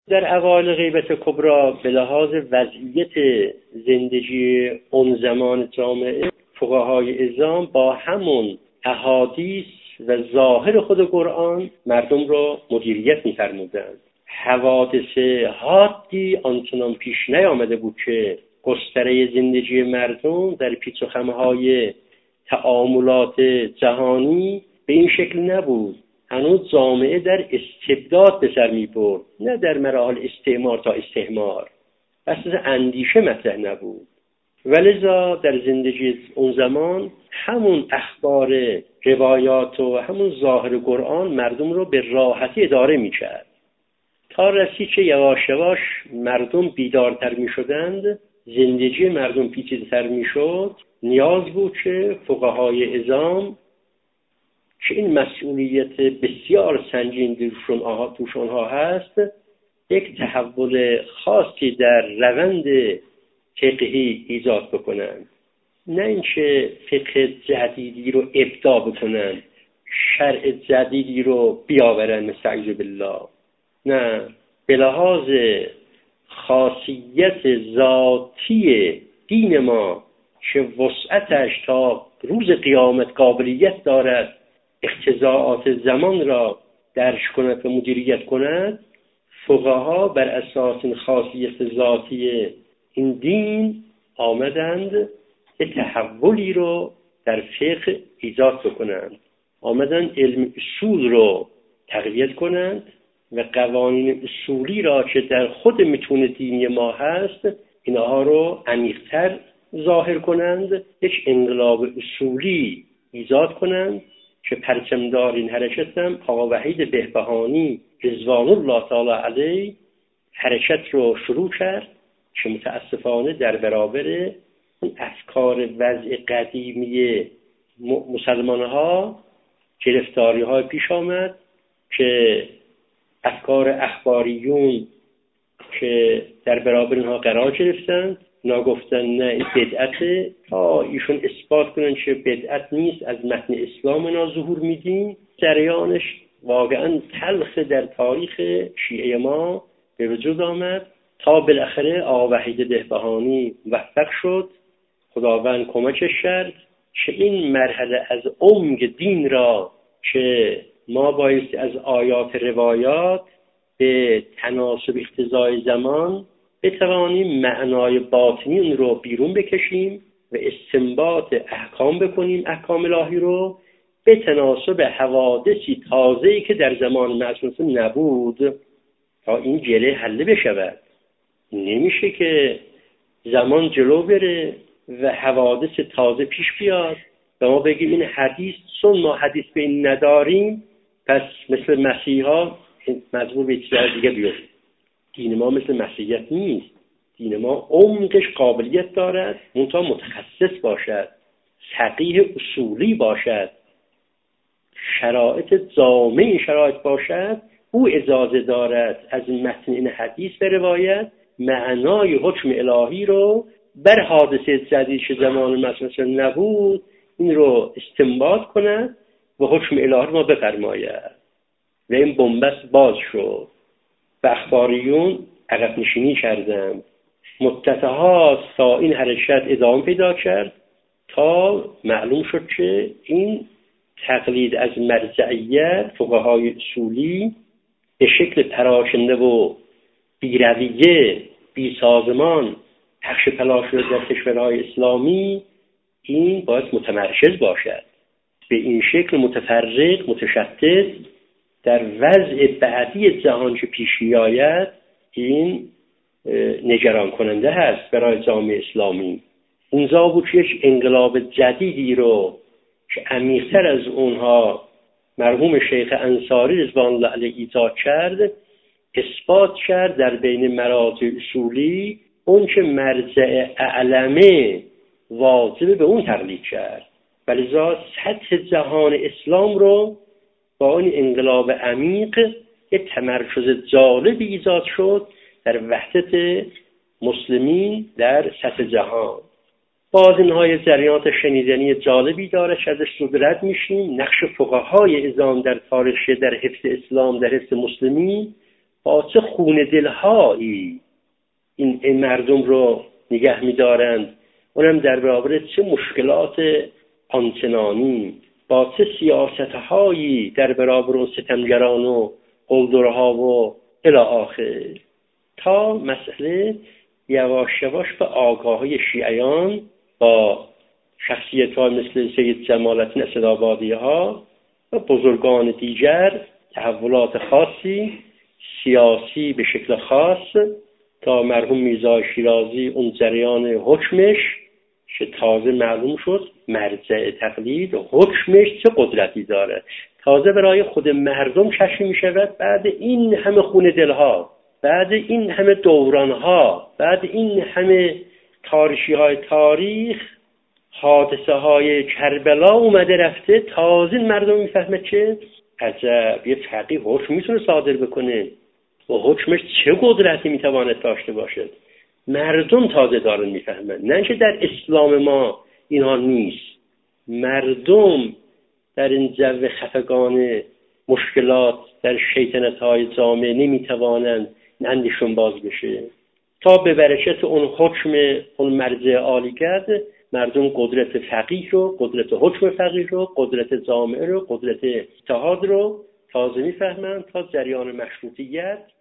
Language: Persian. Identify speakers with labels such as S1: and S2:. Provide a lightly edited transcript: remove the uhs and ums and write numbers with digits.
S1: در اوایل غیبت کبری به لحاظ وضعیت زندگی اون زمان جامعه، فقهای اعظام با همون احادیث و ظاهر خود قرآن مردم رو مدیریت می‌فرمودند. حوادث حادی آنچنان پیش نیامده بود که گستره زندگی مردم در پیچ و خم‌های تعاملات جهانی به این شکل نبود. هنوز جامعه در استبداد به سر می‌برد، نه در مراحل استعمار تا استعمار. اصلا اندیشه مطرح نبود. ولذا در زندگی اون زمان همون اخبار، روایات و همون ظاهر قرآن مردم رو به راحتی اداره می‌کرد. تا رسید که یواش یواش مردم بیدارتر می‌شدند، زندگی مردم پیچیده‌تر می‌شد. نیاز بود که فقهای اعظام که این مسئولیت بسیار سنگین توش آنها هست، یک تحول خاصی در روند فقهی ایجاد بکنند. نه اینکه فقه جدیدی رو ابداع بکنند، شرع جدیدی رو بیاورند مستعیذ بالله. نه، به لحاظ خاصیت ذاتی دین ما که وسعتش تا روز قیامت قابلیت دارد اقتضاعات زمان را درک کند و مدیریت کند، فقها بر اساس این خاصیت ذاتی این دین آمدند یه تحولی رو در فقه ایجاد بکنند. آمدند علم اصول رو تقویت کنند و قوانین اصولی را که در خود متون دینی ما هست اینها رو عمیق‌تر ظاهر کنند، یک انقلاب اصولی ایجاد کنند که پرچمدار این حرکت هم آقا وحید بهبهانی رضوان الله تعالی علیه حرکت رو شروع کرد که متاسفانه در برابر افکار وضع قدیمی مسلمان ها گرفتاری های پیش آمد که افکار اخباریون که در برابر اینها قرار گرفتند، گفتن نه این بدعته، تا ایشون اثبات کنن که بدعت نیست، از متن اسلام اینا ظهور میدین. جریانش واقعا تلخ در تاریخ شیعه ما به وجود آمد تا بالاخره آقا وحید بهبهانی موفق شد، خداوند کمکش کرد که این مرحله از عمق دین را که ما بایستی از آیات روایات به تناسب اقتضای زمان بتوانیم معنای باطنی اون رو بیرون بکشیم و استنباط احکام بکنیم، احکام الهی رو به تناسب حوادثی تازه‌ای که در زمان معصوم نبود تا این گره حل بشود. نمیشه که زمان جلو بره و حوادث تازه پیش بیاد و ما بگیم این حدیث، چون ما حدیث به این نداریم پس مثل مسیحا مجبور به چیز دیگه بیافتیم. دین ما مثل مسیحیت نیست. دین ما عمقش قابلیت دارد، منتها متخصص باشد، فقیه اصولی باشد، شرایط جامع این شرایط باشد. او اجازه دارد از متن این حدیث به روایت معنای حکم الهی رو بر حادثه جدید که زمان مثلا نبود این رو استنباط کند و حکم الهی ما بفرماید و این بنبست باز شد و اخباریون عقب نشینی کردند. مدت ها تا این حرکت ادامه پیدا کرد تا معلوم شد که این تقلید از مرجعیت فقهای اصولی به شکل پراکنده و بی‌رویه، بی سازمان پخش پلا شده در کشورهای اسلامی، این باید متمرکز باشد. به این شکل متفرق، متشتت در وضع بعدی جهان که پیش می‌آید این نگران کننده هست برای جامعه اسلامی. اونجا بود که یک انقلاب جدیدی رو که عمیق‌تر از اونها مرحوم شیخ انصاری رضوان الله علیه ایجاد کرد، اثبات کرد در بین مراجع اصولی اون که مرجع اعلمه واجب به اون تقلید کرد. ولذا سطح جهان اسلام رو با این انقلاب عمیق یک تمرکز جالبی ایجاد شد در وحدت مسلمین در سطح جهان. باز اینهای جریانات شنیدنی جالبی داره که ازش صدرت میشیم. نقش فقهای اعظام در تاریخ، در حفظ اسلام، در حفظ مسلمین با چه خون دلهایی این مردم رو نگه می‌دارند، اونم در برابر چه مشکلات آنچنانی، با چه سیاست‌هایی در برابر اون ستمگران و قلدرها و الی آخر، تا مسئله یواش یواش به آگاهی شیعیان با شخصیت‌ها مثل سید جمال‌الدین اسدآبادی‌ها و بزرگان دیگر تحولات خاصی سیاسی به شکل خاص، تا مرحوم میرزا شیرازی اون جریان حکمش که تازه معلوم شد مرجع تقلید حکمش چه قدرتی داره، تازه برای خود مردم کشف می شود بعد این همه خون دلها، بعد این همه دورانها، بعد این همه تاریخی های تاریخ، حادثه های کربلا اومده رفته، تازه مردم میفهمه که عجب یه فقیه حکم میتونه صادر بکنه و حکمش چه قدرتی میتواند داشته باشد. مردم تازه دارن میفهمن، نه که در اسلام ما اینها نیست. مردم در این جو خفگان مشکلات در شیطنت های جامعه نمیتوانند نندشون باز بشه، تا به برکت اون حکم اون مرجع عالی کرد مردم قدرت فقیه رو، قدرت حکم فقیه رو، قدرت جامعه رو، قدرت اتحاد رو تازه میفهمند، تا جریان مشروطیت